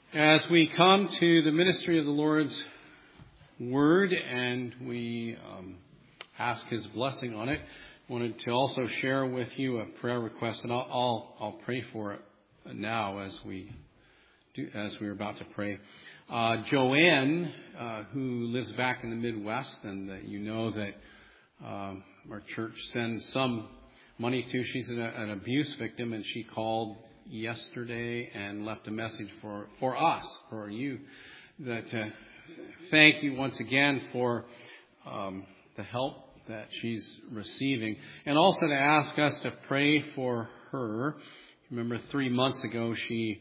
As we come to the ministry of the Lord's Word and we ask His blessing on it, I wanted to also share with you a prayer request, and I'll pray for it now as we're about to pray. Joanne, who lives back in the Midwest, and you know that our church sends some money to. She's an abuse victim, and she called yesterday and left a message for us, for you, that thank you once again for the help that she's receiving, and also to ask us to pray for her. Remember, 3 months ago she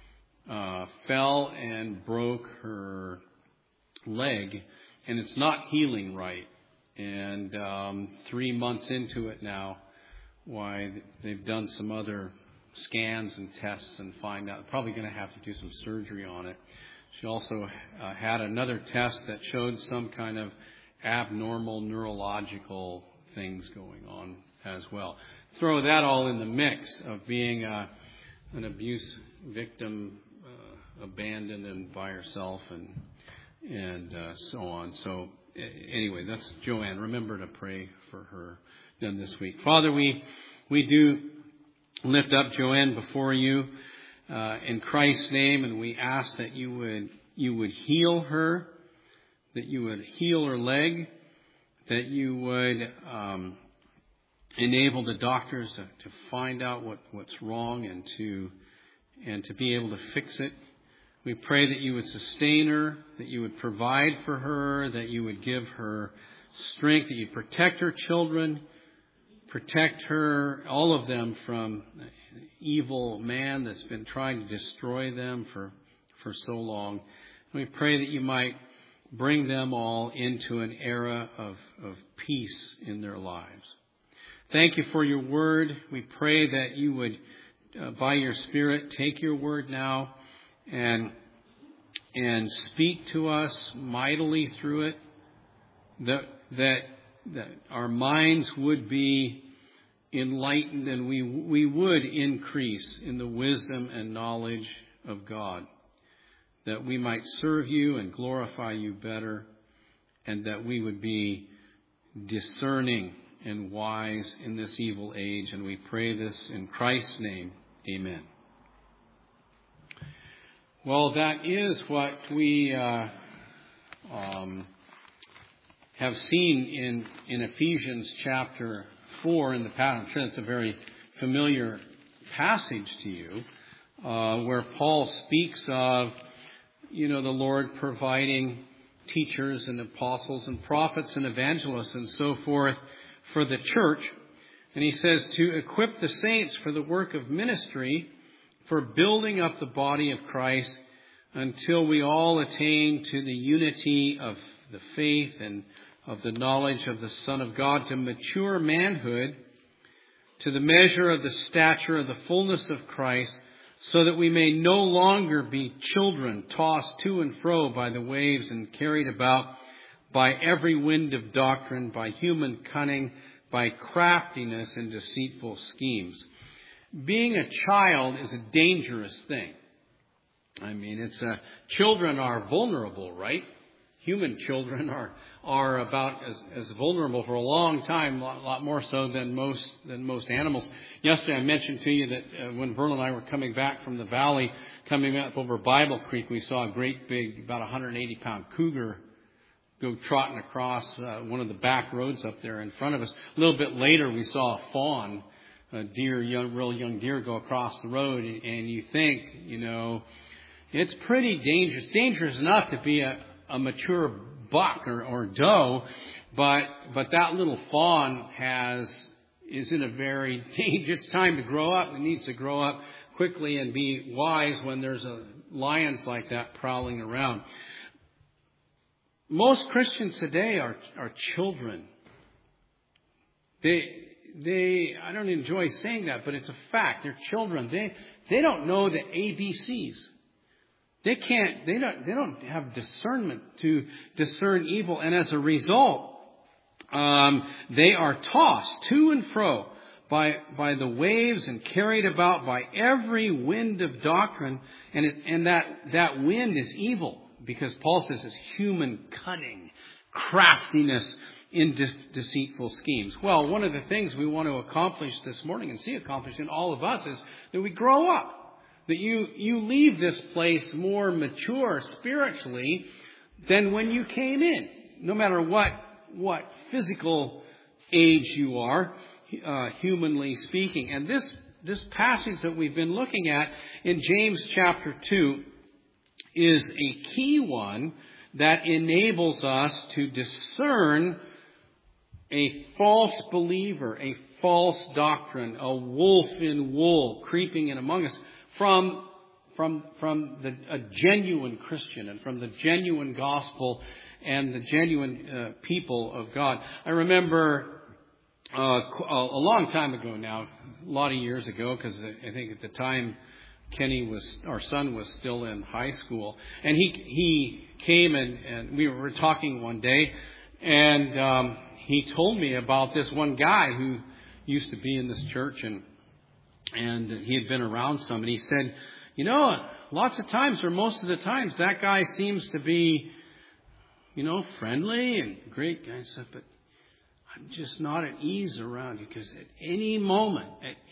fell and broke her leg, and it's not healing right. And 3 months into it now, why they've done some other scans and tests and find out probably going to have to do some surgery on it. She also had another test that showed some kind of abnormal neurological things going on as well. Throw that all in the mix of being an abuse victim, abandoned and by herself, and so on. So anyway, that's Joanne. Remember to pray for her then this week. Father, we do lift up Joanne before you in Christ's name, and we ask that you would heal her, that you would heal her leg, that you would enable the doctors to find out what's wrong and to be able to fix it. We pray that you would sustain her, that you would provide for her, that you would give her strength, that you protect her children, protect her, all of them, from evil man that's been trying to destroy them for so long. We pray that you might bring them all into an era of peace in their lives. Thank you for your word. We pray that you would, by your Spirit, take your word now and speak to us mightily through it, that our minds would be enlightened and we would increase in the wisdom and knowledge of God, that we might serve you and glorify you better, and that we would be discerning and wise in this evil age. And we pray this in Christ's name. Amen. Well, that is what we have seen in Ephesians chapter 4 in the past. I'm sure it's a very familiar passage to you, where Paul speaks of, the Lord providing teachers and apostles and prophets and evangelists and so forth for the church. And he says to equip the saints for the work of ministry, for building up the body of Christ until we all attain to the unity of the faith and of the knowledge of the Son of God, to mature manhood, to the measure of the stature of the fullness of Christ, so that we may no longer be children tossed to and fro by the waves and carried about by every wind of doctrine, by human cunning, by craftiness and deceitful schemes. Being a child is a dangerous thing. I mean, children are vulnerable, right? Human children are about as vulnerable for a long time, a lot more so than most animals. Yesterday I mentioned to you that when Vern and I were coming back from the valley, coming up over Bible Creek, we saw a great big, about 180-pound cougar go trotting across one of the back roads up there in front of us. A little bit later we saw a fawn, a deer, real young deer, go across the road, and you think, it's pretty dangerous. Dangerous enough to be a mature buck or doe, but that little fawn is in a very dangerous time to grow up. It needs to grow up quickly and be wise when there's lions like that prowling around. Most Christians today are children. I don't enjoy saying that, but it's a fact. They're children. They don't know the ABCs. They don't have discernment to discern evil. And as a result, they are tossed to and fro by the waves and carried about by every wind of doctrine. And that wind is evil, because Paul says it's human cunning, craftiness in deceitful schemes. Well, one of the things we want to accomplish this morning and see accomplished in all of us is that we grow up, that you leave this place more mature spiritually than when you came in, no matter what physical age you are, humanly speaking. And this passage that we've been looking at in James chapter 2 is a key one that enables us to discern a false believer, a false doctrine, a wolf in wool creeping in among us from a genuine Christian and from the genuine gospel and the genuine people of God. I remember a long time ago now, a lot of years ago, because I think at the time our son was still in high school, and he came and we were talking one day, and he told me about this one guy who used to be in this church, and he had been around some, and he said, lots of times, or most of the times, that guy seems to be, friendly and great guy and stuff, but I'm just not at ease around you, because at any moment,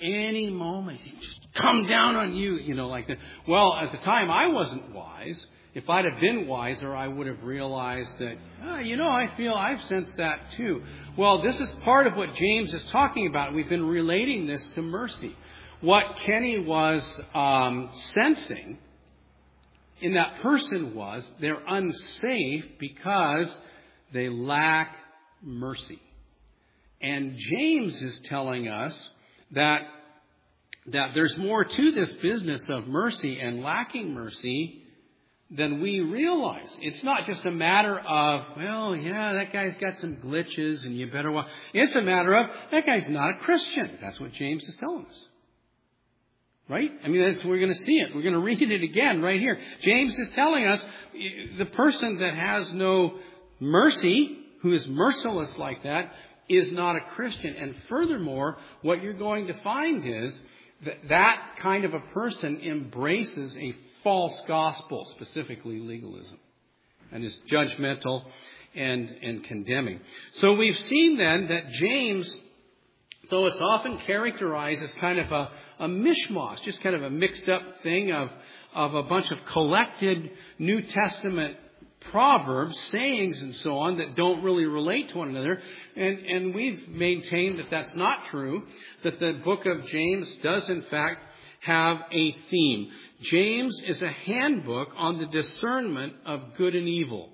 he just come down on you, like that. Well, at the time, I wasn't wise. If I'd have been wiser, I would have realized that, I've sensed that too. Well, this is part of what James is talking about. We've been relating this to mercy. What Kenny was sensing in that person was they're unsafe because they lack mercy. And James is telling us that there's more to this business of mercy and lacking mercy than we realize. It's not just a matter of, that guy's got some glitches and you better watch. It's a matter of, that guy's not a Christian. That's what James is telling us. Right? We're going to see it. We're going to read it again right here. James is telling us the person that has no mercy, who is merciless like that, is not a Christian. And furthermore, what you're going to find is that kind of a person embraces a false gospel, specifically legalism, and is judgmental and condemning. So we've seen then that James, though it's often characterized as kind of a mishmash, just kind of a mixed up thing of a bunch of collected New Testament proverbs, sayings, and so on that don't really relate to one another. And we've maintained that that's not true, that the book of James does in fact have a theme. James is a handbook on the discernment of good and evil.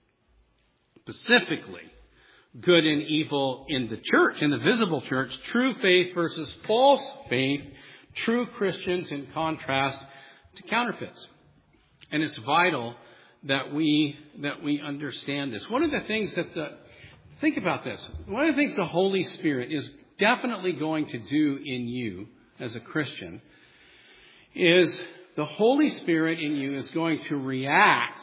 Specifically, good and evil in the church, in the visible church, true faith versus false faith, true Christians in contrast to counterfeits. And it's vital that we understand this. One of the things think about this. One of the things the Holy Spirit is definitely going to do in you as a Christian is the Holy Spirit in you is going to react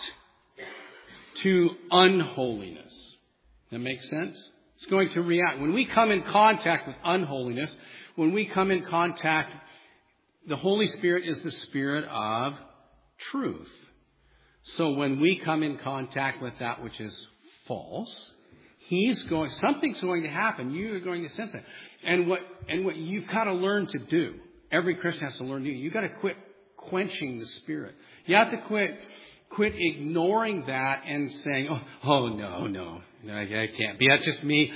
to unholiness. That makes sense? It's going to react. When we come in contact with unholiness, when we come in contact, the Holy Spirit is the Spirit of truth. So when we come in contact with that which is false, something's going to happen. You are going to sense it. And what you've got to learn to do, every Christian has to learn to do, you've got to quit quenching the Spirit. You have to quit ignoring that and saying, no, I can't be. That's just me.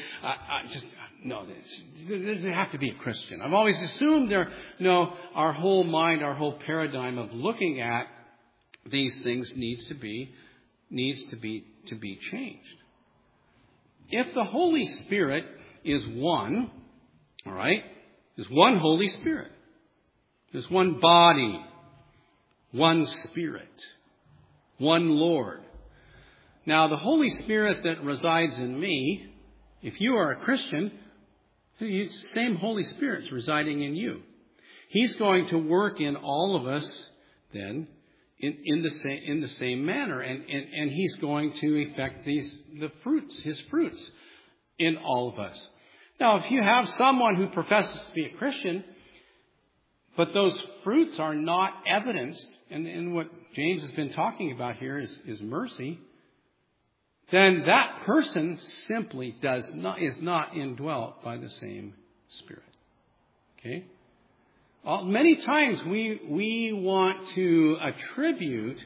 They have to be a Christian. I've always assumed our whole mind, our whole paradigm of looking at these things needs to be changed. If the Holy Spirit is one, all right, there's one Holy Spirit. There's one body, one Spirit, one Lord. Now, the Holy Spirit that resides in me, if you are a Christian, the same Holy Spirit's residing in you. He's going to work in all of us then in the same manner, and he's going to effect his fruits in all of us. Now, if you have someone who professes to be a Christian, but those fruits are not evidenced, and what James has been talking about here is mercy, then that person simply is not indwelt by the same Spirit. Okay? Many times we want to attribute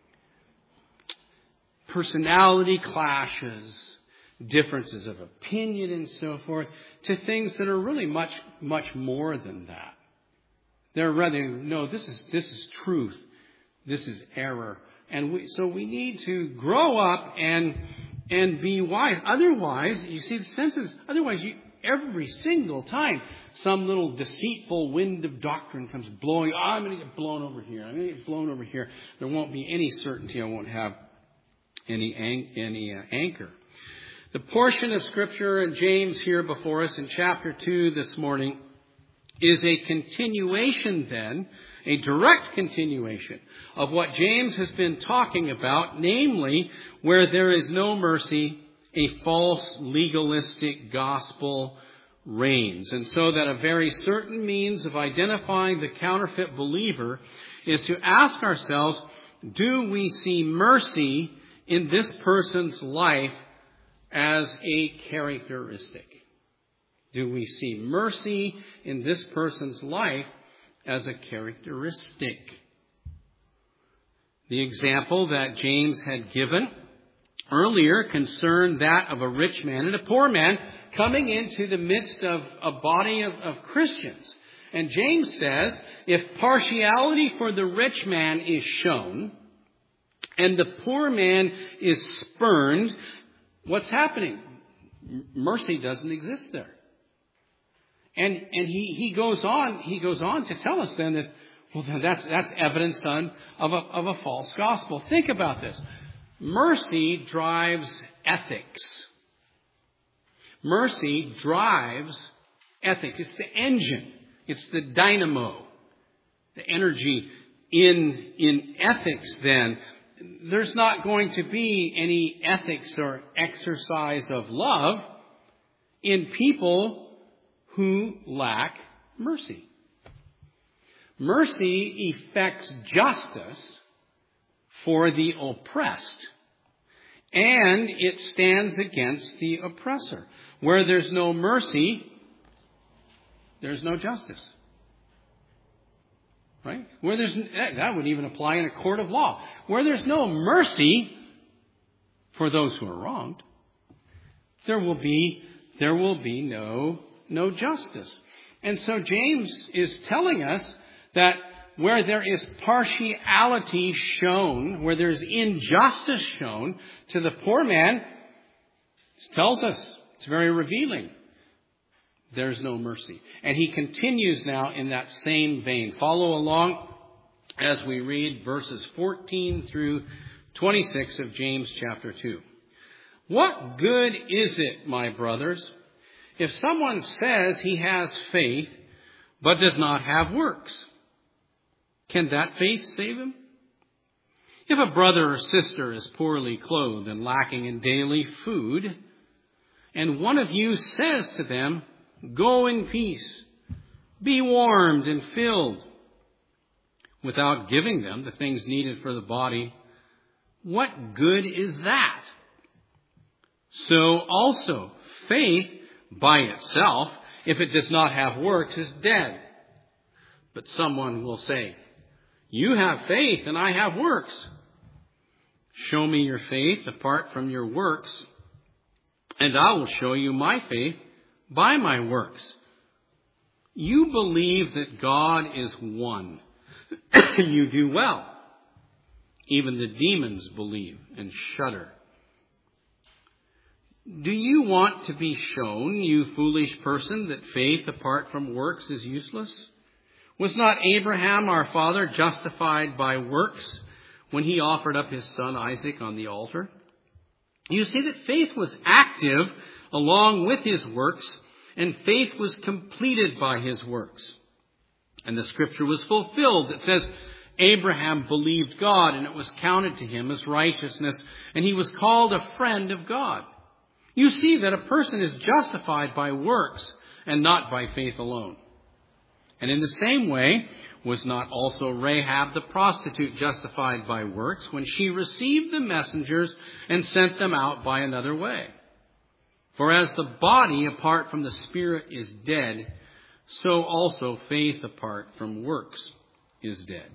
personality clashes, differences of opinion and so forth, to things that are really much, much more than that. They're rather, no, this is truth. This is error. And so we need to grow up and be wise. Otherwise, you see the sense of this, otherwise every single time some little deceitful wind of doctrine comes blowing, I'm going to get blown over here. I'm going to get blown over here. There won't be any certainty. I won't have any anchor. The portion of Scripture in James here before us in chapter 2 this morning is a continuation then, a direct continuation of what James has been talking about, namely, where there is no mercy, a false legalistic gospel reigns. And so that a very certain means of identifying the counterfeit believer is to ask ourselves, do we see mercy in this person's life as a characteristic? Do we see mercy in this person's life as a characteristic? The example that James had given earlier concerned that of a rich man and a poor man coming into the midst of a body of Christians. And James says, if partiality for the rich man is shown and the poor man is spurned, what's happening? Mercy doesn't exist there. And he goes on to tell us then that, well, then that's evidence, son, of a false gospel. Think about this. Mercy drives ethics. Mercy drives ethics. It's the engine. It's the dynamo. The energy in ethics then. There's not going to be any ethics or exercise of love in people who lack mercy. Mercy effects justice for the oppressed, and it stands against the oppressor. Where there's no mercy, there's no justice. Right? That would even apply in a court of law. Where there's no mercy for those who are wronged, there will be no justice. And so James is telling us that where there is partiality shown, where there's injustice shown to the poor man, it tells us, it's very revealing, there's no mercy. And he continues now in that same vein. Follow along as we read verses 14 through 26 of James chapter 2. What good is it, my brothers, if someone says he has faith but does not have works? Can that faith save him? If a brother or sister is poorly clothed and lacking in daily food, and one of you says to them, go in peace, be warmed and filled, without giving them the things needed for the body, what good is that? So also, faith by itself, if it does not have works, is dead. But someone will say, you have faith and I have works. Show me your faith apart from your works, and I will show you my faith by my works. You believe that God is one. You do well. Even the demons believe and shudder. Do you want to be shown, you foolish person, that faith apart from works is useless? Was not Abraham our father justified by works when he offered up his son Isaac on the altar? You see that faith was active along with his works, and faith was completed by his works. And the scripture was fulfilled. It says, Abraham believed God, and it was counted to him as righteousness, and he was called a friend of God. You see that a person is justified by works and not by faith alone. And in the same way, was not also Rahab the prostitute justified by works when she received the messengers and sent them out by another way? For as the body apart from the spirit is dead, so also faith apart from works is dead.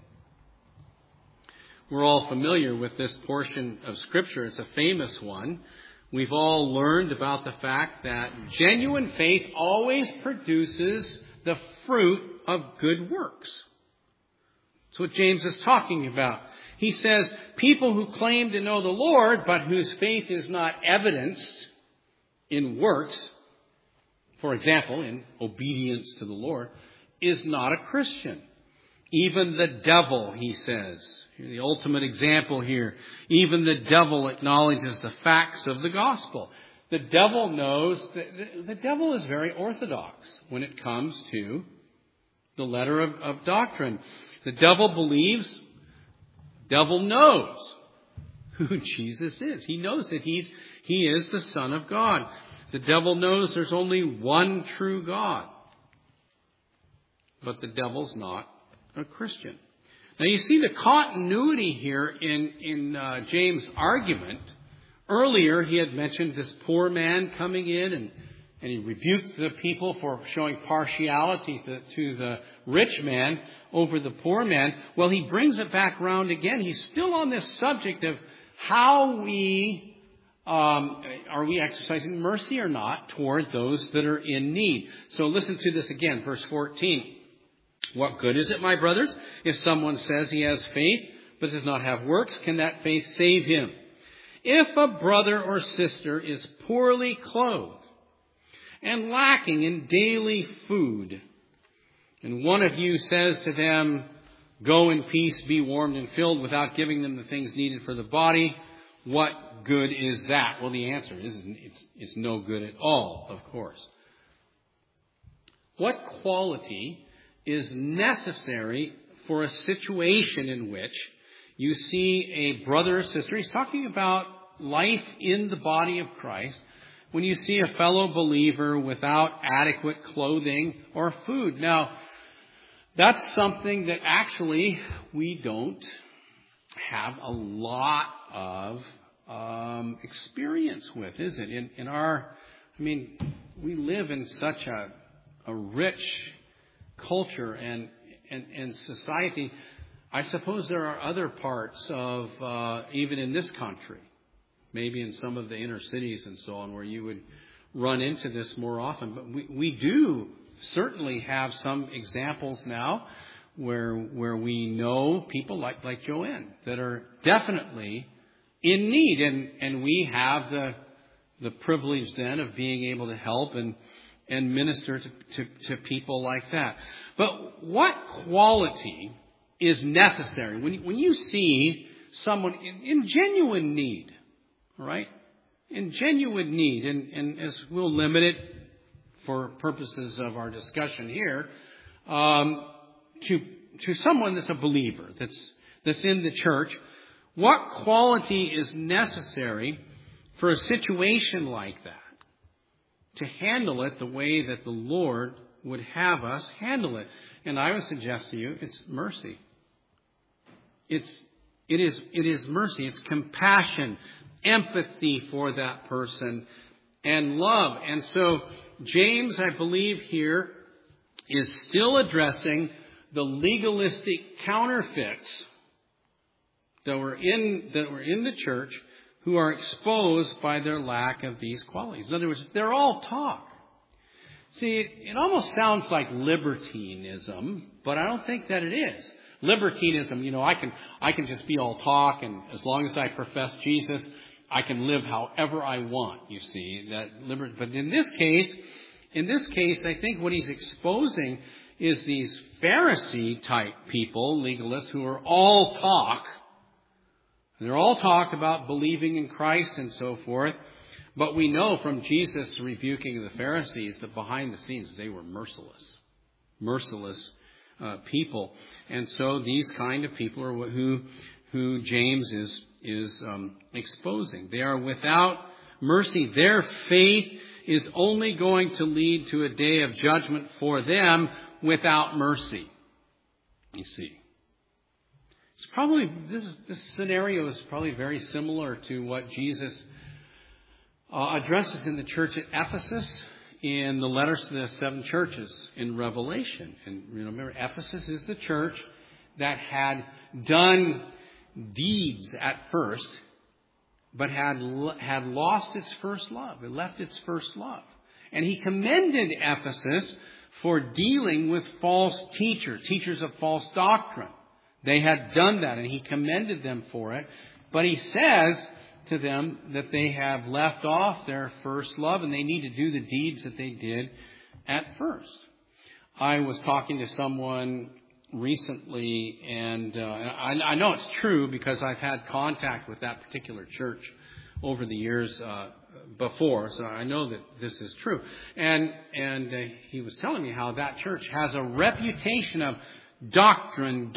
We're all familiar with this portion of Scripture. It's a famous one. We've all learned about the fact that genuine faith always produces the fruit of good works. That's what James is talking about. He says people who claim to know the Lord, but whose faith is not evidenced in works, for example, in obedience to the Lord, is not a Christian. Even the devil, he says, the ultimate example here, even the devil acknowledges the facts of the gospel. The devil knows, the devil is very orthodox when it comes to the letter of doctrine. The devil believes, the devil knows who Jesus is. He knows that he is the Son of God. The devil knows there's only one true God. But the devil's not a Christian. Now you see the continuity here in James' argument. Earlier he had mentioned this poor man coming in and he rebuked the people for showing partiality to the rich man over the poor man. Well, he brings it back around again. He's still on this subject of how are we exercising mercy or not toward those that are in need. So listen to this again, verse 14. What good is it, my brothers, if someone says he has faith but does not have works? Can that faith save him? If a brother or sister is poorly clothed and lacking in daily food, and one of you says to them, go in peace, be warmed and filled, without giving them the things needed for the body, what good is that? Well, the answer is it's no good at all, of course. What quality is necessary for a situation in which you see a brother or sister? He's talking about life in the body of Christ. When you see a fellow believer without adequate clothing or food. Now, that's something that actually we don't have a lot of experience with, is it? We live in such a rich culture and society. I suppose there are other parts of, even in this country, maybe in some of the inner cities and so on, where you would run into this more often. But we do certainly have some examples now where we know people like Joanne that are definitely in need, and we have the privilege then of being able to help and minister to people like that. But what quality is necessary when you see someone in genuine need, all right? In genuine need, and as we'll limit it for purposes of our discussion here, to someone that's a believer, that's in the church, what quality is necessary for a situation like that to handle it the way that the Lord would have us handle it? And I would suggest to you, it's mercy. It is mercy. It's compassion, empathy for that person, and love. And so James, I believe here, is still addressing the legalistic counterfeits that were in the church who are exposed by their lack of these qualities. In other words, they're all talk. See, it almost sounds like libertinism, but I don't think that it is. Libertinism, I can just be all talk, and as long as I profess Jesus, I can live however I want, you see. But in this case, I think what he's exposing is these Pharisee-type people, legalists, who are all talk. They're all talk about believing in Christ and so forth. But we know from Jesus' rebuking of the Pharisees that behind the scenes they were merciless people. And so these kind of people are who James is exposing. They are without mercy. Their faith is only going to lead to a day of judgment for them without mercy. You see. It's probably, this scenario is probably very similar to what Jesus addresses in the church at Ephesus in the letters to the 7 churches in Revelation. And remember, Ephesus is the church that had done deeds at first, but had lost its first love. It left its first love. And he commended Ephesus for dealing with false teachers of false doctrine. They had done that, and he commended them for it. But he says to them that they have left off their first love, and they need to do the deeds that they did at first. I was talking to someone recently, and I know it's true because I've had contact with that particular church over the years before, so I know that this is true. And he was telling me how that church has a reputation of doctrine,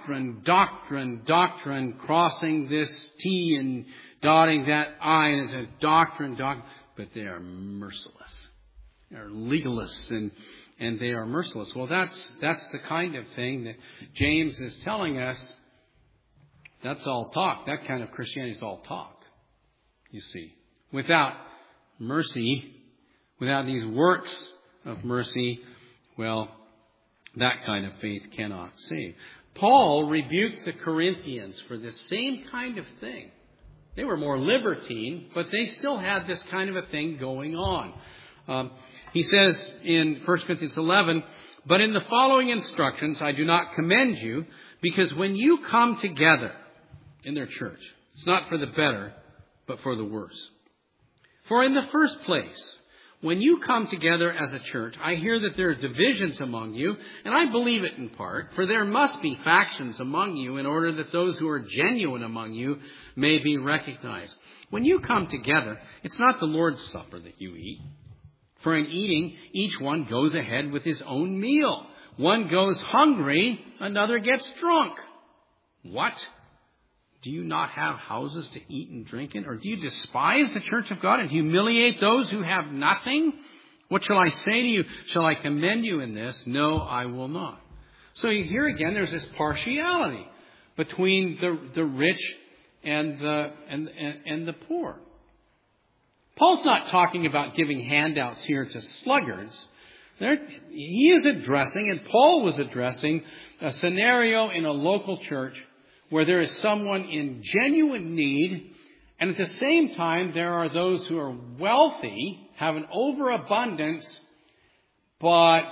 crossing this T and dotting that I, and it's a doctrine, but they are merciless. They're legalists and they are merciless. Well, that's the kind of thing that James is telling us. That's all talk. That kind of Christianity is all talk, you see. Without mercy, without these works of mercy, well, that kind of faith cannot save. Paul rebuked the Corinthians for the same kind of thing. They were more libertine, but they still had this kind of a thing going on. He says in 1 Corinthians 11, "But in the following instructions I do not commend you, because when you come together," in their church, "it's not for the better, but for the worse. For in the first place, when you come together as a church, I hear that there are divisions among you, and I believe it in part, for there must be factions among you in order that those who are genuine among you may be recognized. When you come together, it's not the Lord's Supper that you eat. For in eating, each one goes ahead with his own meal. One goes hungry, another gets drunk. What? Do you not have houses to eat and drink in? Or do you despise the church of God and humiliate those who have nothing? What shall I say to you? Shall I commend you in this? No, I will not." So here again, there's this partiality between the rich and the poor. Paul's not talking about giving handouts here to sluggards. He is addressing, and Paul was addressing, a scenario in a local church where there is someone in genuine need, and at the same time there are those who are wealthy, have an overabundance, but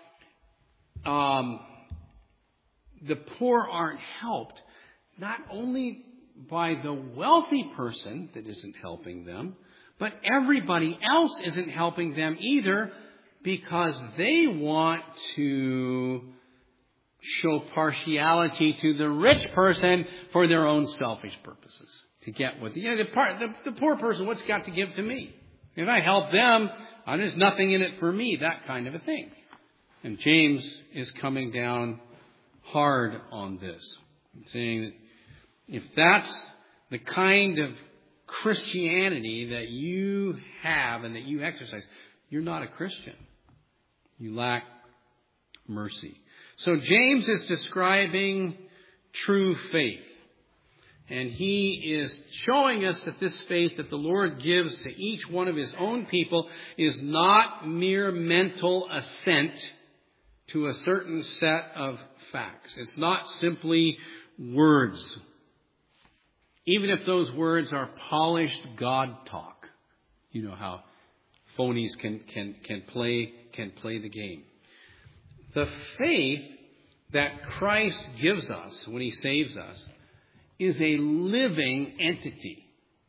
the poor aren't helped. Not only by the wealthy person that isn't helping them, but everybody else isn't helping them either, because they want to show partiality to the rich person for their own selfish purposes. To get what the poor person, what's got to give to me? If I help them, there's nothing in it for me, that kind of a thing. And James is coming down hard on this, saying that if that's the kind of Christianity that you have and that you exercise, you're not a Christian. You lack mercy. So James is describing true faith. And he is showing us that this faith that the Lord gives to each one of his own people is not mere mental assent to a certain set of facts. It's not simply words. Even if those words are polished God talk. You know how phonies can play the game. The faith that Christ gives us when he saves us is a living entity.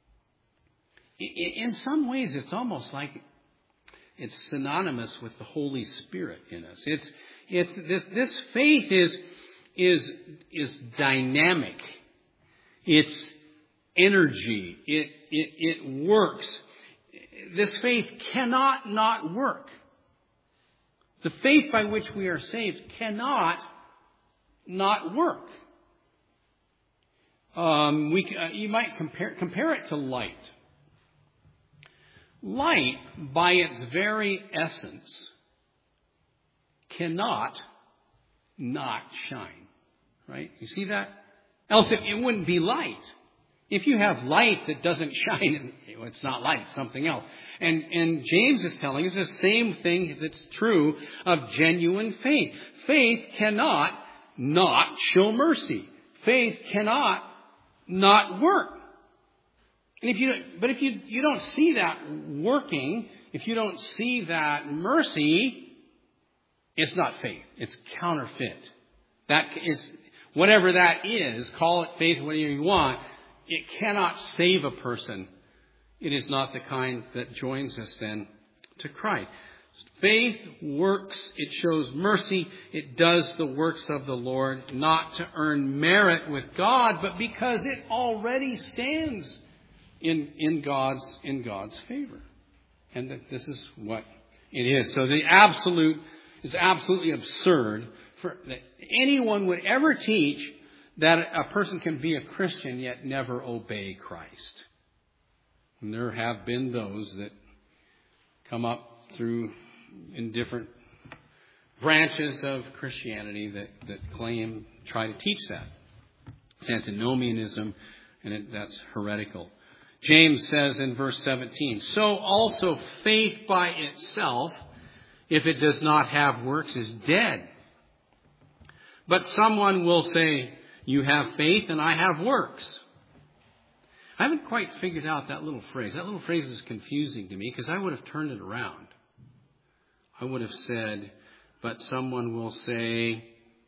In some ways, it's almost like it's synonymous with the Holy Spirit in us. This faith is dynamic. It's energy. It works. This faith cannot not work. The faith by which we are saved cannot not work. You might compare it to light. light, by its very essence, cannot not shine. Right? You see that? Else it wouldn't be light. If you have light that doesn't shine, it's not light, it's something else. And James is telling us the same thing that's true of genuine faith. Faith cannot not show mercy. Faith cannot not work. And if you don't see that working, if you don't see that mercy, it's not faith. It's counterfeit. That is, whatever that is, call it faith, whatever you want, it cannot save a person. It is not the kind that joins us then to Christ. Faith works, it shows mercy, it does the works of the Lord, not to earn merit with God, but because it already stands in God's favor. And that this is what it is. So it's absolutely absurd that anyone would ever teach that a person can be a Christian yet never obey Christ. And there have been those that come up through in different branches of Christianity that try to teach that. It's antinomianism, and that's heretical. James says in verse 17, so also faith by itself, if it does not have works, is dead. But someone will say, you have faith and I have works. I haven't quite figured out that little phrase. That little phrase is confusing to me because I would have turned it around. I would have said, but someone will say,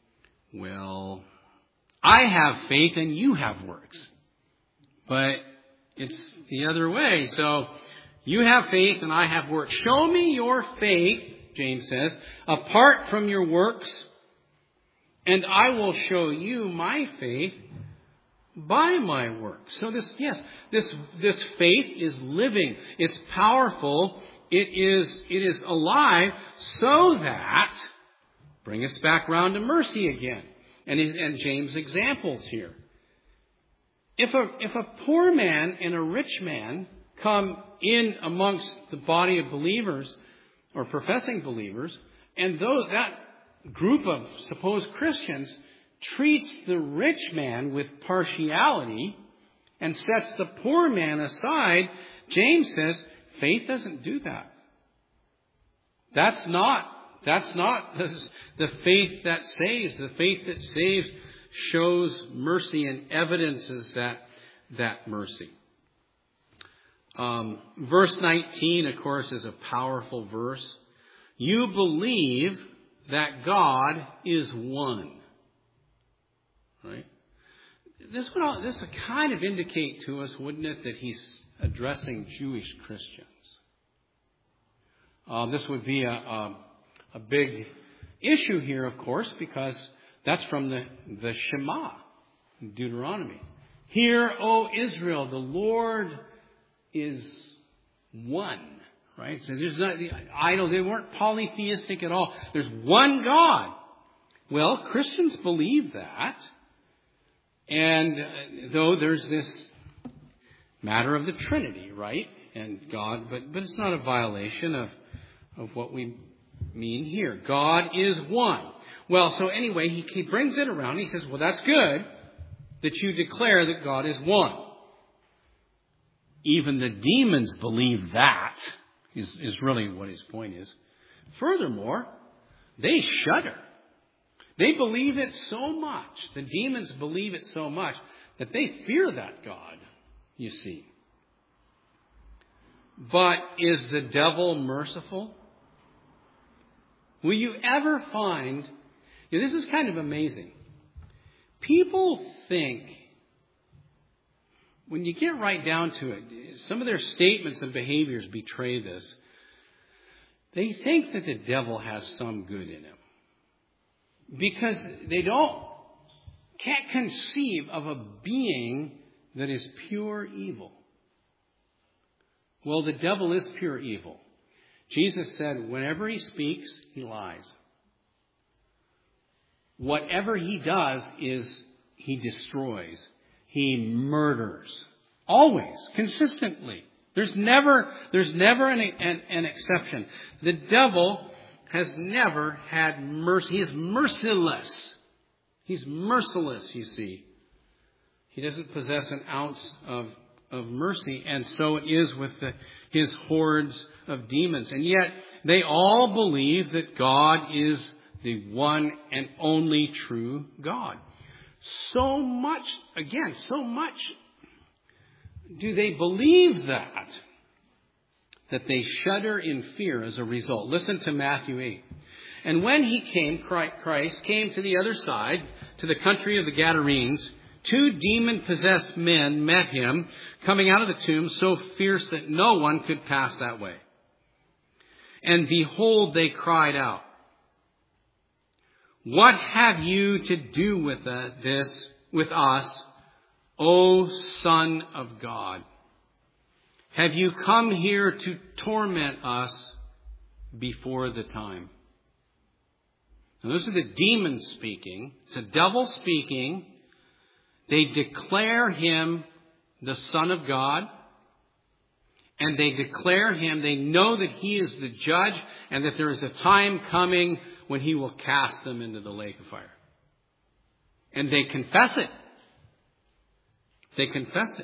well, I have faith and you have works. But it's the other way. So you have faith and I have works. Show me your faith, James says, apart from your works, and I will show you my faith by my works. So this faith is living. It's powerful. It is alive, so that, bring us back round to mercy again. And James' examples here. If a poor man and a rich man come in amongst the body of believers or professing believers, and that group of supposed Christians treats the rich man with partiality and sets the poor man aside, James says faith doesn't do that. That's not the faith that saves. The faith that saves shows mercy and evidences that mercy. Verse 19, of course, is a powerful verse. You believe that God is one. Right? This would kind of indicate to us, wouldn't it, that he's addressing Jewish Christians. This would be a big issue here, of course, because that's from the Shema, Deuteronomy. Hear, O Israel, the Lord is one. Right? So there's not the idol. They weren't polytheistic at all. There's one God. Well, Christians believe that. And though there's this matter of the Trinity, right? And God, but it's not a violation of what we mean here. God is one. Well, so anyway, he brings it around. He says, well, that's good that you declare that God is one. Even the demons believe that, is really what his point is. Furthermore, they shudder. They believe it so much. The demons believe it so much that they fear that God, you see. But is the devil merciful? Will you ever find, this is kind of amazing. People think, when you get right down to it, some of their statements and behaviors betray this. They think that the devil has some good in him. Because they can't conceive of a being that is pure evil. Well, the devil is pure evil. Jesus said, whenever he speaks, he lies. Whatever he does is he destroys. He murders. Always. Consistently. There's never an exception. The devil has never had mercy. He is merciless. He's merciless, you see. He doesn't possess an ounce of mercy, and so it is with his hordes of demons. And yet, they all believe that God is the one and only true God. So much do they believe that they shudder in fear as a result. Listen to Matthew 8. And when he came, Christ came to the other side, to the country of the Gadarenes, 2 demon-possessed men met him, coming out of the tomb, so fierce that no one could pass that way. And behold, they cried out, "What have you to do with us, O Son of God? Have you come here to torment us before the time?" Now, those are the demons speaking. It's the devil speaking. They declare him the Son of God. And they declare him, they know that he is the judge and that there is a time coming when he will cast them into the lake of fire. And they confess it. They confess it.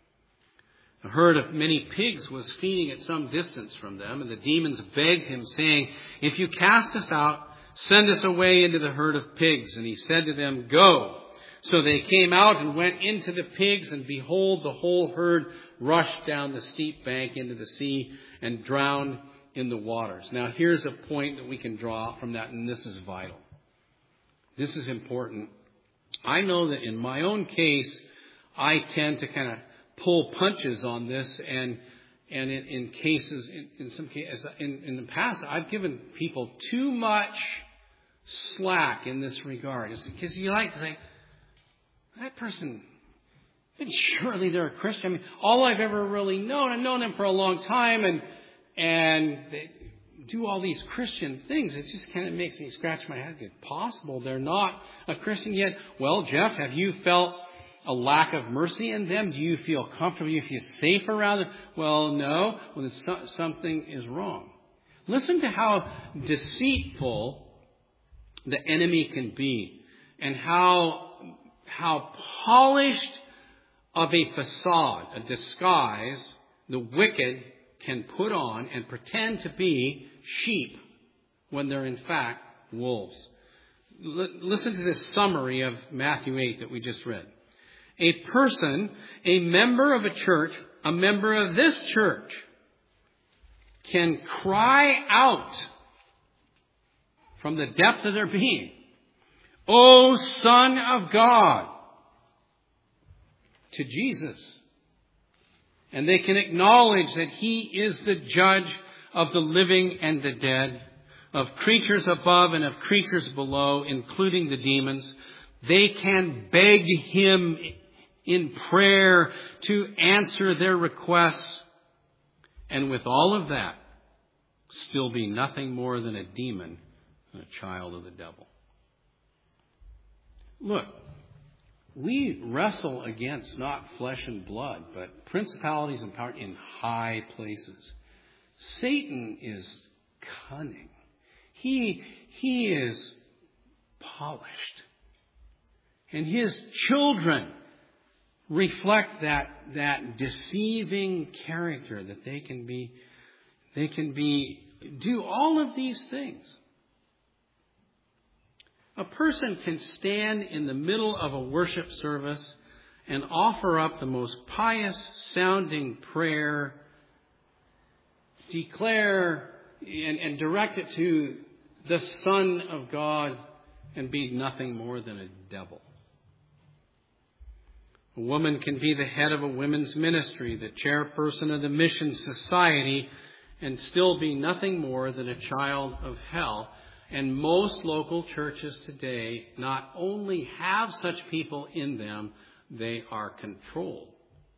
A herd of many pigs was feeding at some distance from them, and the demons begged him, saying, "If you cast us out, send us away into the herd of pigs." And he said to them, "Go." So they came out and went into the pigs, and behold, the whole herd rushed down the steep bank into the sea and drowned in the waters. Now, here's a point that we can draw from that, and this is vital. This is important. I know that in my own case, I tend to kind of pull punches on this, and in cases, in some cases, in the past, I've given people too much slack in this regard. It's because you like to think, that person, surely they're a Christian. I mean, all I've ever really known, I've known them for a long time, and they do all these Christian things. It just kind of makes me scratch my head. It's possible they're not a Christian yet. Well, Jeff, have you felt a lack of mercy in them? Do you feel comfortable? Do you feel safe around them? Well, no. Well, then something is wrong. Listen to how deceitful the enemy can be, and how polished of a facade, a disguise, the wicked can put on and pretend to be sheep when they're in fact wolves. Listen to this summary of Matthew 8 that we just read. A person, a member of a church, a member of this church, can cry out from the depth of their being, "O Son of God," to Jesus. And they can acknowledge that he is the judge of the living and the dead, of creatures above and of creatures below, including the demons. They can beg him in prayer to answer their requests. And with all of that, still be nothing more than a demon and a child of the devil. Look, we wrestle against not flesh and blood, but principalities and power in high places. Satan is cunning. He is polished. And his children reflect that deceiving character, that they can do all of these things. A person can stand in the middle of a worship service and offer up the most pious sounding prayer, declare and direct it to the Son of God, and be nothing more than a devil. A woman can be the head of a women's ministry, the chairperson of the Mission Society, and still be nothing more than a child of hell. And most local churches today not only have such people in them, they are controlled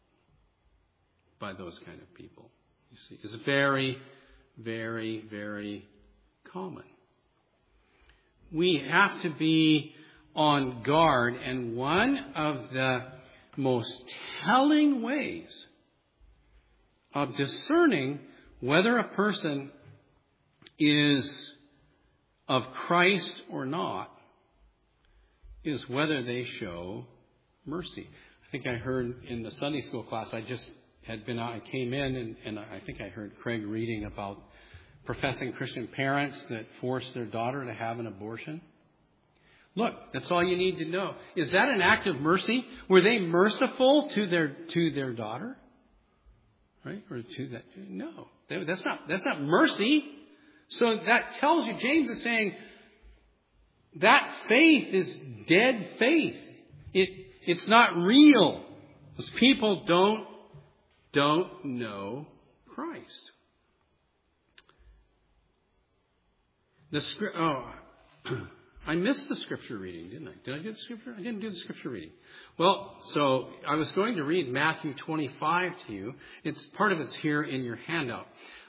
by those kind of people. You see, it's very, very, very common. We have to be on guard, and one of the most telling ways of discerning whether a person is of Christ or not is whether they show mercy. I think I heard in the Sunday school class, I came in and I think I heard Craig reading about professing Christian parents that force their daughter to have an abortion. Look, that's all you need to know. Is that an act of mercy? Were they merciful to their daughter? Right? Or to that? No, that's not mercy. So that tells you, James is saying that faith is dead faith. It's not real. Those people don't know Christ. I missed the scripture reading, didn't I? Did I do the scripture? I didn't do the scripture reading. Well, so I was going to read Matthew 25 to you. Part of it's here in your handout.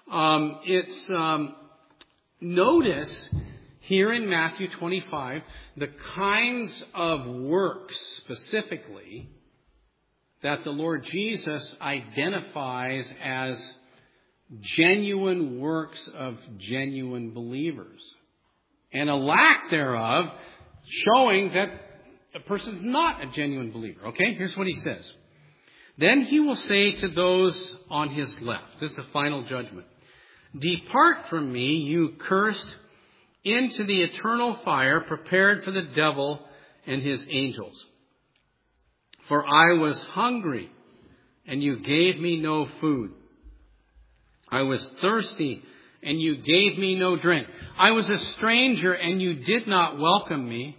Notice here in Matthew 25 the kinds of works specifically that the Lord Jesus identifies as genuine works of genuine believers, and a lack thereof showing that a person's not a genuine believer. Okay, here's what he says. Then he will say to those on his left, this is the final judgment, "Depart from me, you cursed, into the eternal fire prepared for the devil and his angels. For I was hungry, and you gave me no food. I was thirsty, and you gave me no drink. I was a stranger, and you did not welcome me.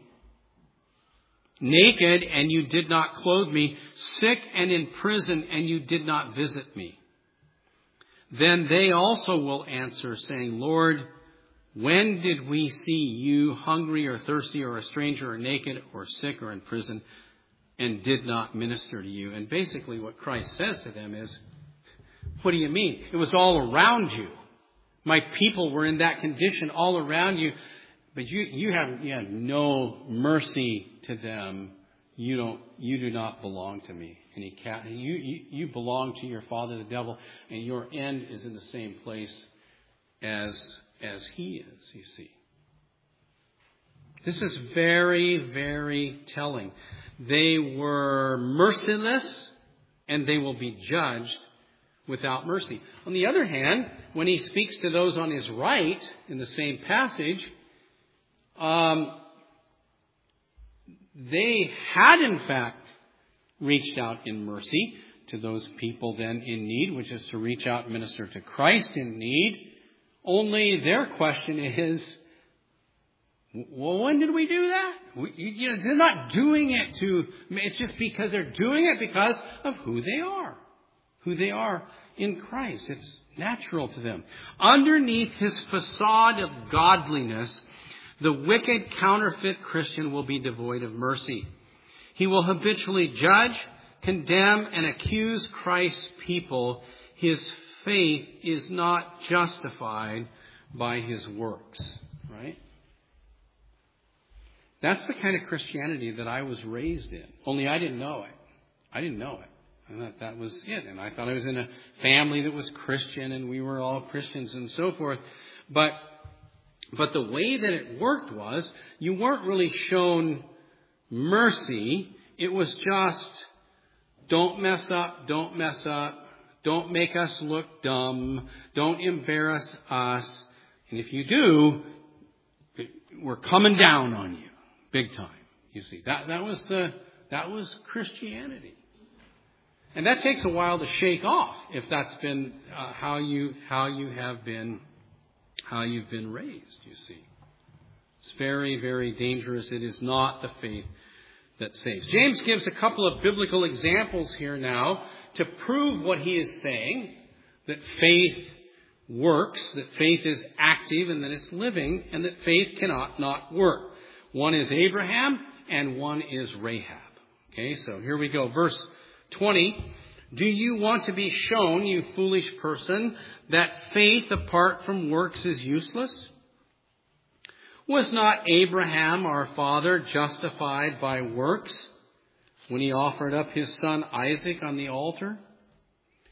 Naked, and you did not clothe me. Sick and in prison, and you did not visit me." Then they also will answer, saying, "Lord, when did we see you hungry or thirsty or a stranger or naked or sick or in prison and did not minister to you?" And basically what Christ says to them is, what do you mean? It was all around you. My people were in that condition all around you, but you have no mercy to them. You do not belong to me. And you belong to your father, the devil, and your end is in the same place as he is, you see. This is very, very telling. They were merciless, and they will be judged without mercy. On the other hand, when he speaks to those on his right in the same passage, they had in fact reached out in mercy to those people then in need, which is to reach out and minister to Christ in need. Only their question is, well, when did we do that? They're not doing it it's just because they're doing it because of who they are in Christ. It's natural to them. Underneath his facade of godliness, the wicked counterfeit Christian will be devoid of mercy. He will habitually judge, condemn, and accuse Christ's people. His faith is not justified by his works, right? That's the kind of Christianity that I was raised in. Only I didn't know it. I thought that was it. And I thought I was in a family that was Christian and we were all Christians and so forth. But the way that it worked was you weren't really shown mercy. It was just, don't mess up, don't mess up. Don't make us look dumb. Don't embarrass us. And if you do, we're coming down on you big time. You see, that was Christianity. And that takes a while to shake off if that's been how you've been raised, you see. It's very, very dangerous. It is not the faith that saves. James gives a couple of biblical examples here now to prove what he is saying, that faith works, that faith is active and that it's living, and that faith cannot not work. One is Abraham and one is Rahab. Okay, so here we go. Verse 20. Do you want to be shown, you foolish person, that faith apart from works is useless? Was not Abraham, our father, justified by works when he offered up his son Isaac on the altar?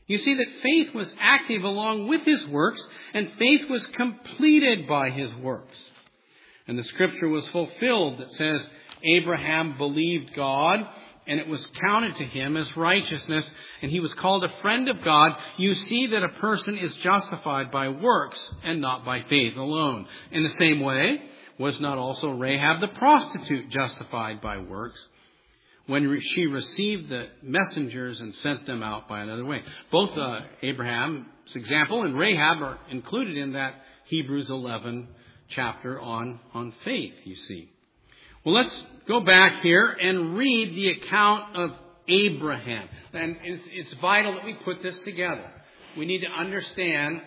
You see that faith was active along with his works, and faith was completed by his works. And the scripture was fulfilled that says, Abraham believed God, and it was counted to him as righteousness, and he was called a friend of God. You see that a person is justified by works and not by faith alone. In the same way, was not also Rahab the prostitute justified by works when she received the messengers and sent them out by another way? Both Abraham's example and Rahab are included in that Hebrews 11 chapter on faith, you see. Well, let's go back here and read the account of Abraham. And it's vital that we put this together. We need to understand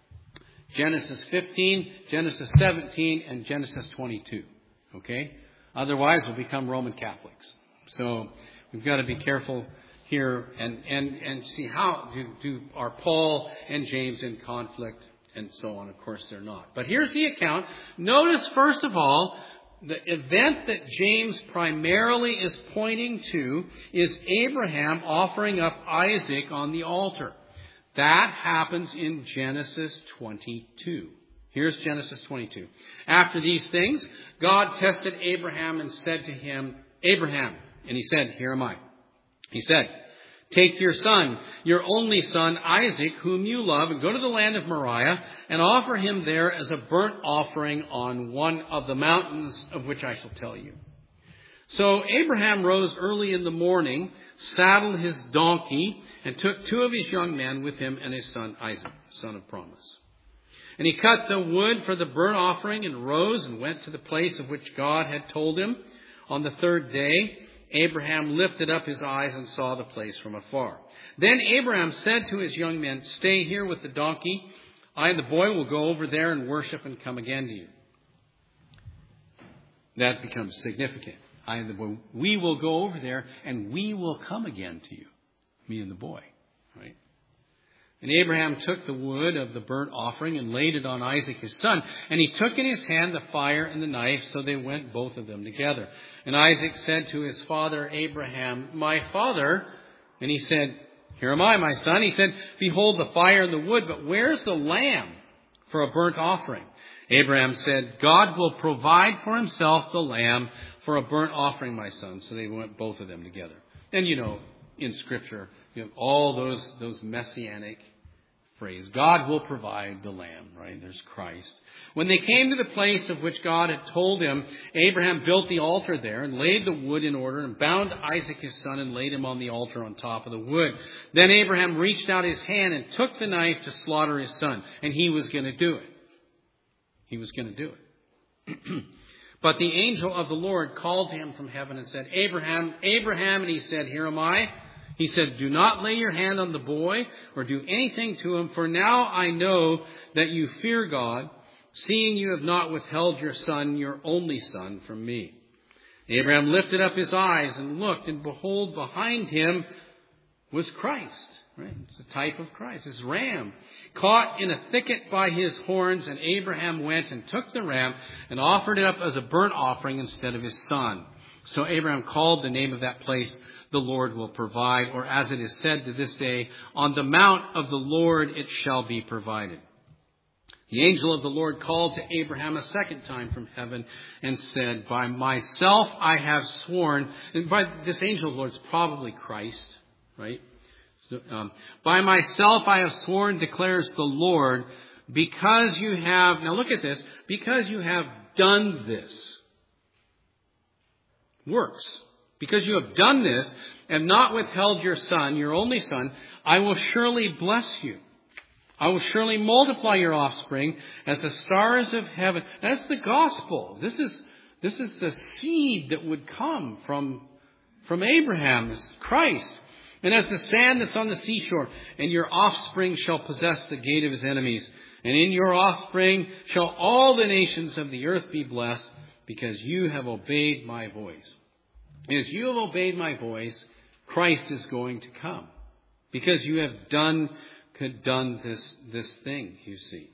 Genesis 15, Genesis 17, and Genesis 22. Okay? Otherwise, we'll become Roman Catholics. So we've got to be careful here and see how are Paul and James in conflict and so on. Of course, they're not. But here's the account. Notice, first of all, the event that James primarily is pointing to is Abraham offering up Isaac on the altar. That happens in Genesis 22. Here's Genesis 22. After these things, God tested Abraham and said to him, Abraham, and he said, here am I. He said, take your son, your only son, Isaac, whom you love, and go to the land of Moriah and offer him there as a burnt offering on one of the mountains of which I shall tell you. So Abraham rose early in the morning, saddled his donkey, and took two of his young men with him and his son Isaac, son of promise. And he cut the wood for the burnt offering and rose and went to the place of which God had told him. On the third day, Abraham lifted up his eyes and saw the place from afar. Then Abraham said to his young men, stay here with the donkey. I and the boy will go over there and worship and come again to you. That becomes significant. I and the boy, we will go over there and we will come again to you. Me and the boy, right? And Abraham took the wood of the burnt offering and laid it on Isaac his son. And he took in his hand the fire and the knife, so they went both of them together. And Isaac said to his father Abraham, my father. And he said, here am I, my son. He said, behold the fire and the wood, but where's the lamb for a burnt offering? Abraham said, God will provide for himself the lamb for a burnt offering, my son. So they went both of them together. And you know, in Scripture, you have all those messianic phrases. God will provide the lamb, right? There's Christ. When they came to the place of which God had told him, Abraham built the altar there and laid the wood in order and bound Isaac his son and laid him on the altar on top of the wood. Then Abraham reached out his hand and took the knife to slaughter his son. And he was going to do it. He was going to do it. But the angel of the Lord called to him from heaven and said, Abraham, Abraham. And he said, here am I. He said, do not lay your hand on the boy or do anything to him, for now I know that you fear God, seeing you have not withheld your son, your only son, from me. Abraham lifted up his eyes and looked, and behold, behind him was Christ. Right? It's a type of Christ. His ram, caught in a thicket by his horns, and Abraham went and took the ram and offered it up as a burnt offering instead of his son. So Abraham called the name of that place, the Lord will provide, or as it is said to this day, on the mount of the Lord it shall be provided. The angel of the Lord called to Abraham a second time from heaven and said, by myself I have sworn, and by this angel of the Lord is probably Christ, right? By myself I have sworn, declares the Lord, because you have, now look at this, because you have done this. Works. Because you have done this and not withheld your son, your only son, I will surely bless you. I will surely multiply your offspring as the stars of heaven. That's the gospel. This is the seed that would come from Abraham, this Christ. And as the sand that's on the seashore, and your offspring shall possess the gate of his enemies. And in your offspring shall all the nations of the earth be blessed, because you have obeyed my voice. As you have obeyed my voice, Christ is going to come. Because you have done this thing, you see.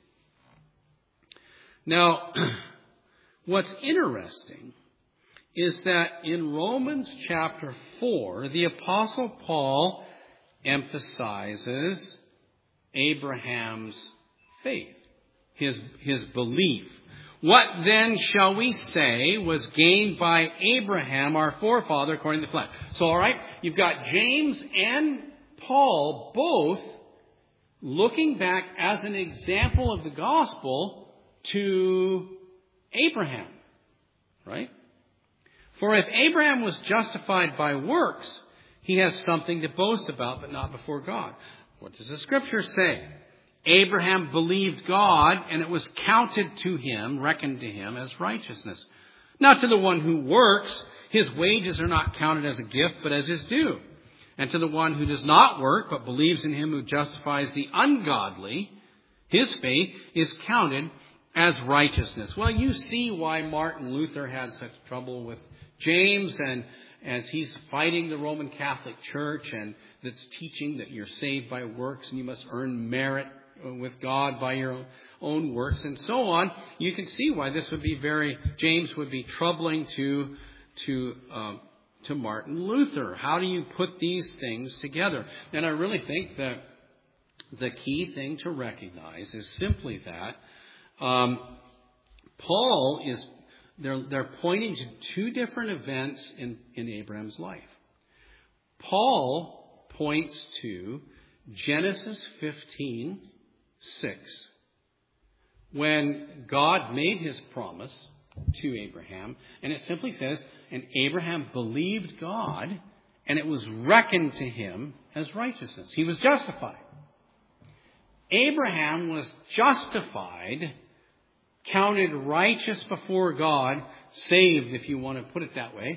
Now, what's interesting is that in Romans chapter 4, the Apostle Paul emphasizes Abraham's faith, his belief. What then shall we say was gained by Abraham, our forefather, according to the flesh? So, all right, you've got James and Paul both looking back as an example of the gospel to Abraham, right? For if Abraham was justified by works, he has something to boast about, but not before God. What does the Scripture say? Abraham believed God, and it was counted to him, reckoned to him as righteousness. Not to the one who works, his wages are not counted as a gift, but as his due. And to the one who does not work, but believes in him who justifies the ungodly, his faith is counted as righteousness. Well, you see why Martin Luther had such trouble with James, and as he's fighting the Roman Catholic Church and that's teaching that you're saved by works and you must earn merit with God by your own works and so on. You can see why this would be James would be troubling to Martin Luther. How do you put these things together? And I really think that the key thing to recognize is simply that Paul is, they're pointing to two different events in Abraham's life. Paul points to Genesis 15:6, when God made his promise to Abraham, and it simply says, and Abraham believed God, and it was reckoned to him as righteousness. He was justified. Abraham was justified, counted righteous before God, saved, if you want to put it that way,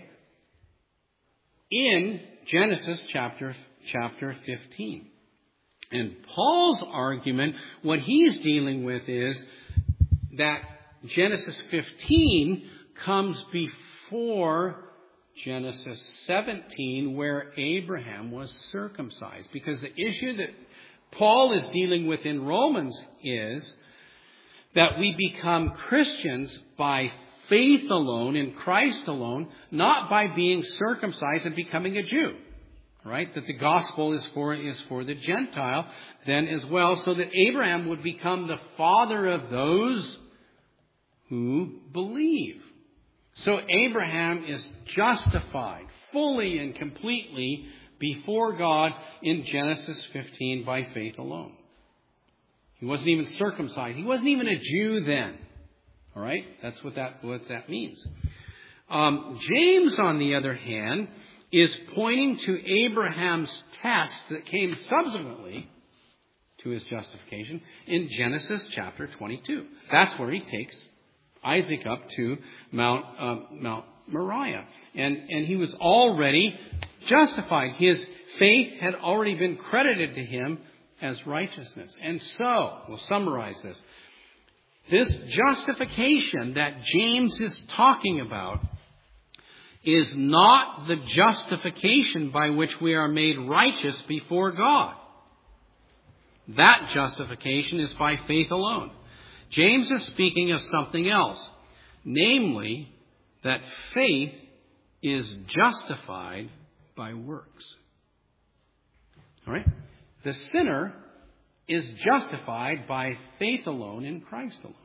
in Genesis chapter 15. And Paul's argument, what he's dealing with is that Genesis 15 comes before Genesis 17, where Abraham was circumcised. Because the issue that Paul is dealing with in Romans is that we become Christians by faith alone, in Christ alone, not by being circumcised and becoming a Jew. Right? That the gospel is for the Gentile then as well, so that Abraham would become the father of those who believe. So Abraham is justified fully and completely before God in Genesis 15 by faith alone. He wasn't even circumcised. He wasn't even a Jew then. All right? That's what that means. James, on the other hand, is pointing to Abraham's test that came subsequently to his justification in Genesis chapter 22. That's where he takes Isaac up to Mount Moriah. And he was already justified. His faith had already been credited to him as righteousness. And so, we'll summarize this. This justification that James is talking about is not the justification by which we are made righteous before God. That justification is by faith alone. James is speaking of something else, namely that faith is justified by works. All right? The sinner is justified by faith alone in Christ alone.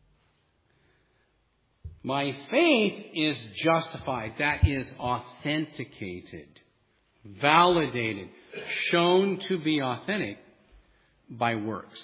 My faith is justified, that is authenticated, validated, shown to be authentic by works.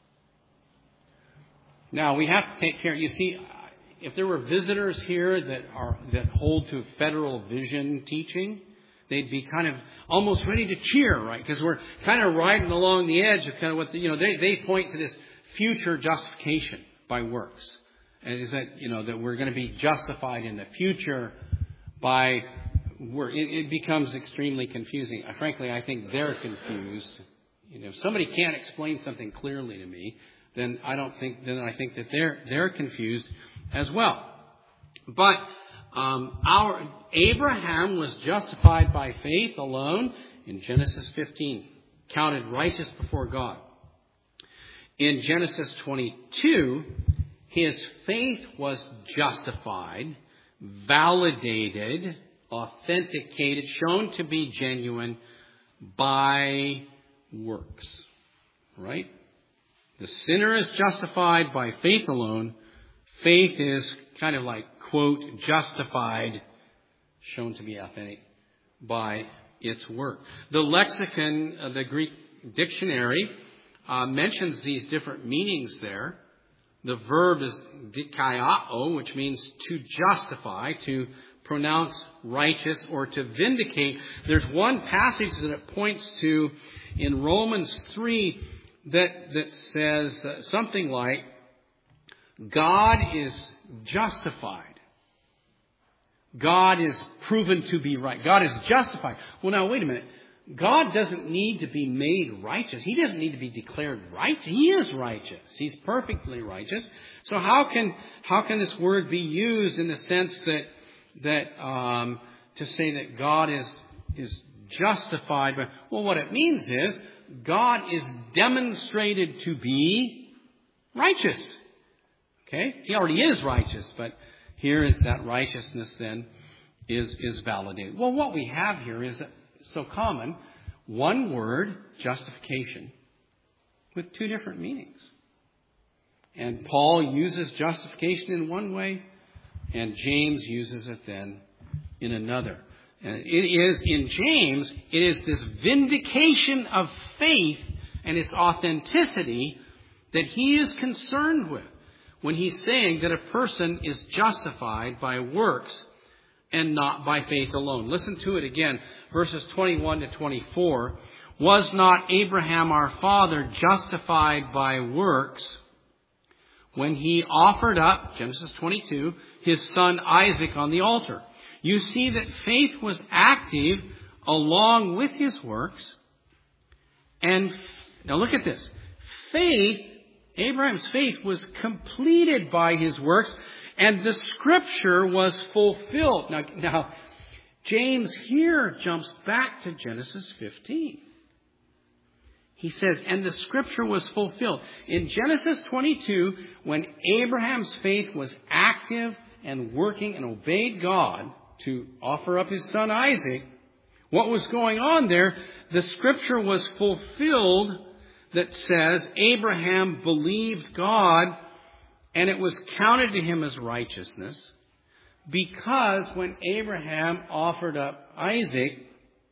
Now, we have to take care. You see, if there were visitors here that hold to federal vision teaching, they'd be kind of almost ready to cheer, right? Because we're kind of riding along the edge of kind of what they point to this future justification by works. And is that, that we're going to be justified in the future by work. It becomes extremely confusing. Frankly, I think they're confused. If somebody can't explain something clearly to me, then I think that they're confused as well. But Abraham was justified by faith alone in Genesis 15, counted righteous before God. In Genesis 22, his faith was justified, validated, authenticated, shown to be genuine by works. Right? The sinner is justified by faith alone. Faith is kind of like, quote, justified, shown to be authentic, by its work. The lexicon of the Greek dictionary mentions these different meanings there. The verb is dikaiao, which means to justify, to pronounce righteous, or to vindicate. There's one passage that it points to in Romans 3 that says something like, God is justified. God is proven to be right. God is justified. Well, now, wait a minute. God doesn't need to be made righteous. He doesn't need to be declared righteous. He is righteous. He's perfectly righteous. So how can this word be used in the sense that to say that God is justified? Well, what it means is God is demonstrated to be righteous. Okay? He already is righteous, but here is that righteousness then is validated. Well, what we have here is so common. One word, justification, with two different meanings. And Paul uses justification in one way, and James uses it then in another. And it is, in James, it is this vindication of faith and its authenticity that he is concerned with when he's saying that a person is justified by works and not by faith alone. Listen to it again, verses 21 to 24. Was not Abraham our father justified by works when he offered up, Genesis 22, his son Isaac on the altar? You see that faith was active along with his works. And now look at this. Abraham's faith was completed by his works, and the scripture was fulfilled. Now, James here jumps back to Genesis 15. He says, and the scripture was fulfilled. In Genesis 22, when Abraham's faith was active and working and obeyed God to offer up his son Isaac, what was going on there? The scripture was fulfilled that says Abraham believed God and it was counted to him as righteousness, because when Abraham offered up Isaac,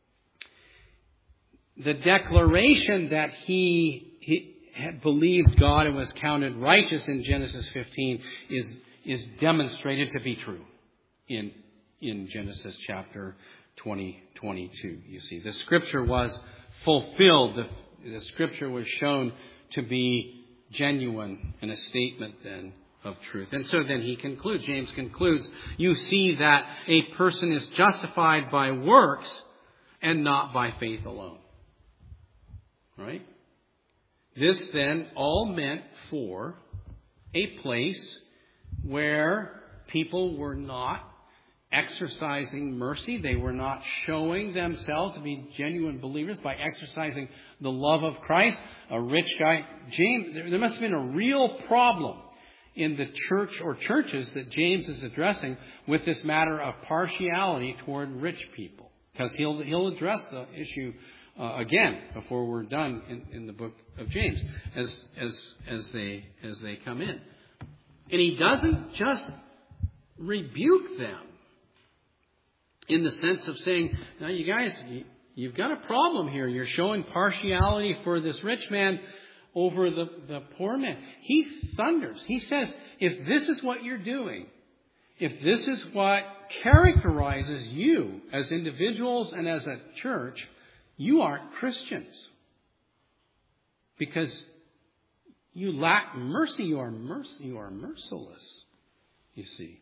the declaration that he had believed God and was counted righteous in Genesis 15 is demonstrated to be true in Genesis chapter 22. You see, the scripture was fulfilled. The scripture was shown to be genuine and a statement then of truth. And so then James concludes, you see that a person is justified by works and not by faith alone. Right? This then all meant for a place where people were not exercising mercy. They were not showing themselves to be genuine believers by exercising the love of Christ. A rich guy, James, there must have been a real problem in the church or churches that James is addressing with this matter of partiality toward rich people. Because he'll address the issue again before we're done in the book of James as they come in. And he doesn't just rebuke them in the sense of saying, now you guys, you've got a problem here. You're showing partiality for this rich man over the poor man. He thunders. He says, if this is what you're doing, if this is what characterizes you as individuals and as a church, you aren't Christians. Because you lack mercy. You are merciless, you see.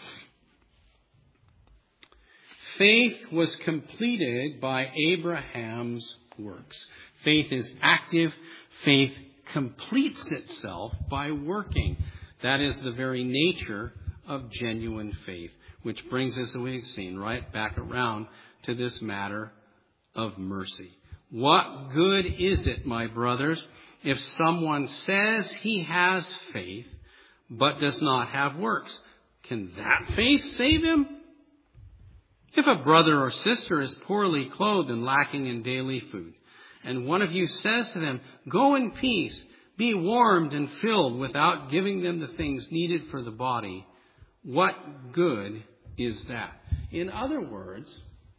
Faith was completed by Abraham's works. Faith is active. Faith completes itself by working. That is the very nature of genuine faith, which brings us, as we've seen, right back around to this matter of mercy. What good is it, my brothers, if someone says he has faith but does not have works? Can that faith save him? If a brother or sister is poorly clothed and lacking in daily food, and one of you says to them, "Go in peace, be warmed and filled," without giving them the things needed for the body, what good is that? In other words,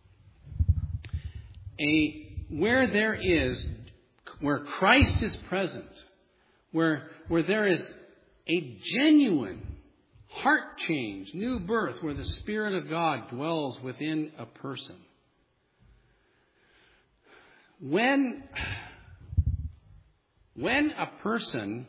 where Christ is present, where there is a genuine heart change, new birth, where the Spirit of God dwells within a person. When a person,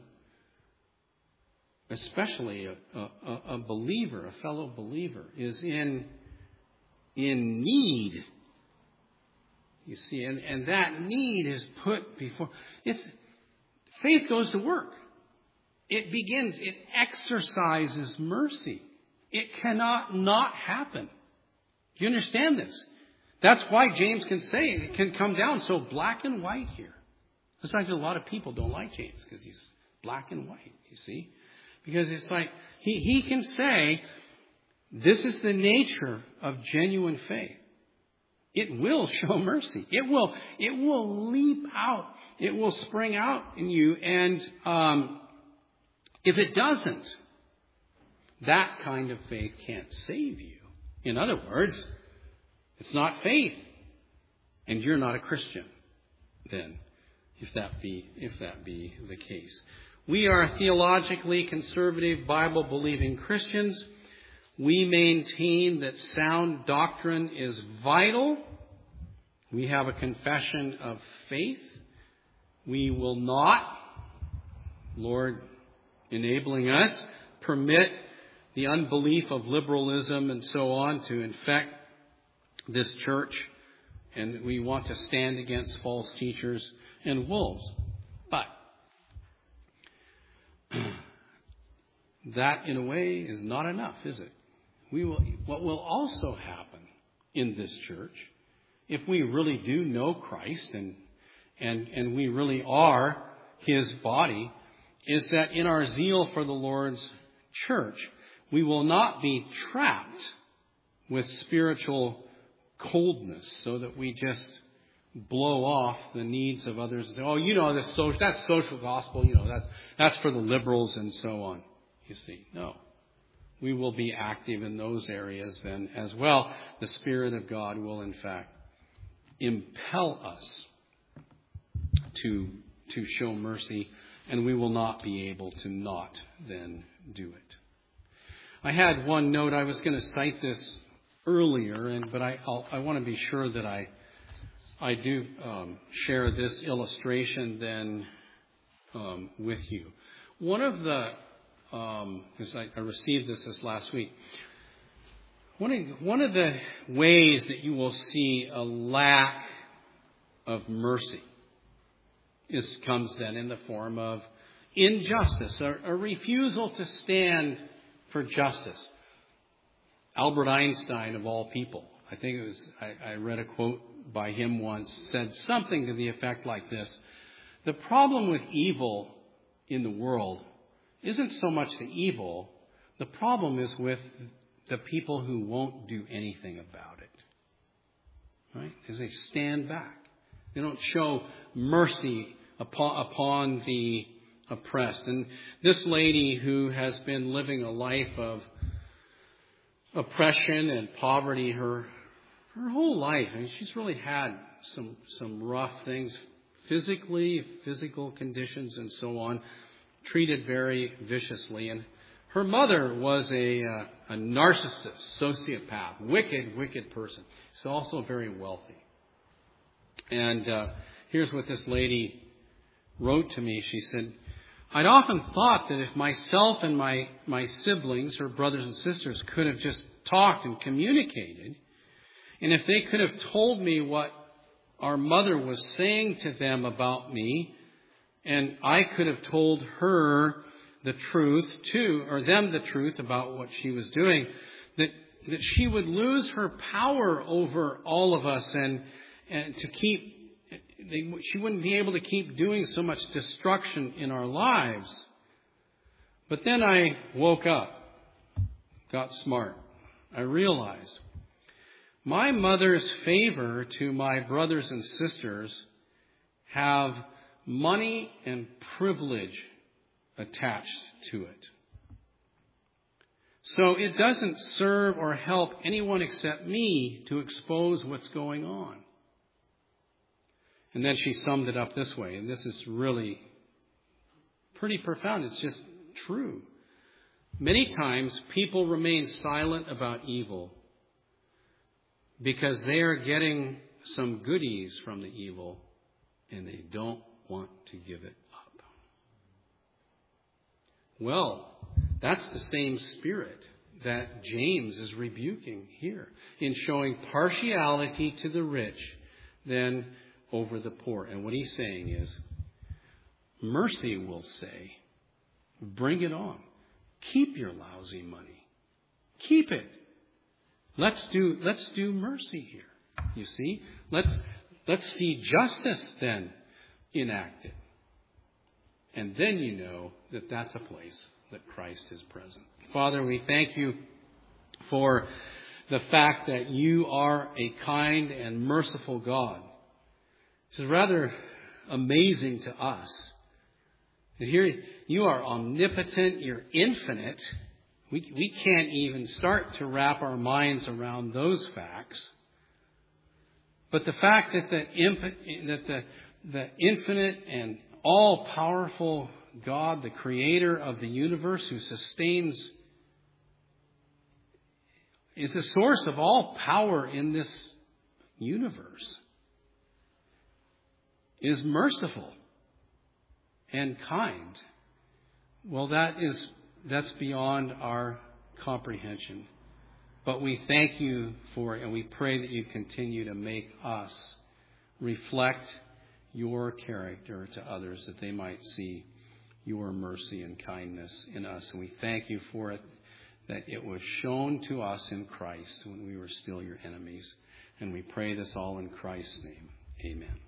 especially a believer, a fellow believer, is in need, you see, and that need is put before, faith goes to work. It exercises mercy. It cannot not happen. Do you understand this? That's why James can say it can come down so black and white here. That's why a lot of people don't like James, because he's black and white, you see. Because it's like, he can say, this is the nature of genuine faith. It will show mercy. It will leap out. It will spring out in you. And if it doesn't, that kind of faith can't save you. In other words, it's not faith, and you're not a Christian then, if that be the case. We are theologically conservative, Bible-believing Christians. We maintain that sound doctrine is vital. We have a confession of faith. We will not, Lord enabling us, permit the unbelief of liberalism and so on to infect this church. And we want to stand against false teachers and wolves. But that, in a way, is not enough, is it? What will also happen in this church, if we really do know Christ and we really are His body, is that in our zeal for the Lord's church, we will not be trapped with spiritual coldness so that we just blow off the needs of others and say, "Oh, that's social gospel, that's for the liberals," and so on. You see, no. We will be active in those areas then as well. The Spirit of God will, in fact, impel us to show mercy, and we will not be able to not then do it. I had one note. I was going to cite this earlier, but I want to be sure that I do share this illustration then with you. One of the because I received this last week. One of the ways that you will see a lack of mercy comes then in the form of injustice, a refusal to stand for justice. Albert Einstein, of all people, I think it was, I read a quote by him once, said something to the effect like this: the problem with evil in the world isn't so much the evil, the problem is with the people who won't do anything about it. Right? Because they stand back. They don't show mercy upon the oppressed. And this lady who has been living a life of oppression and poverty her whole life, I mean, she's really had some rough things physically, physical conditions and so on, treated very viciously. And her mother was a narcissist, sociopath, wicked person. She's also very wealthy. And here's what this lady wrote to me. She said, "I'd often thought that if myself and my siblings, her brothers and sisters, could have just talked and communicated, and if they could have told me what our mother was saying to them about me, and I could have told her the truth too, or them the truth about what she was doing, that she would lose her power over all of us and she wouldn't be able to keep doing so much destruction in our lives. But then I woke up, got smart. I realized My mother's favor to my brothers and sisters have money and privilege attached to it. So it doesn't serve or help anyone except me to expose what's going on. And then she summed it up this way, and this is really pretty profound. It's just true. Many times people remain silent about evil because they are getting some goodies from the evil and they don't want to give it up. Well, that's the same spirit that James is rebuking here in showing partiality to the rich than over the poor. And what he's saying is, mercy will say, bring it on. Keep your lousy money. Keep it. Let's do mercy here. You see? Let's see justice then enacted. And then you know that that's a place that Christ is present. Father, we thank you for the fact that you are a kind and merciful God. This is rather amazing to us. Here you are omnipotent, you're infinite. We can't even start to wrap our minds around those facts. But the fact that the infinite and all-powerful God, the creator of the universe who sustains, is the source of all power in this universe, is merciful and kind. Well, that's beyond our comprehension. But we thank you for it, and we pray that you continue to make us reflect your character to others, that they might see your mercy and kindness in us. And we thank you for it, that it was shown to us in Christ when we were still your enemies. And we pray this all in Christ's name. Amen.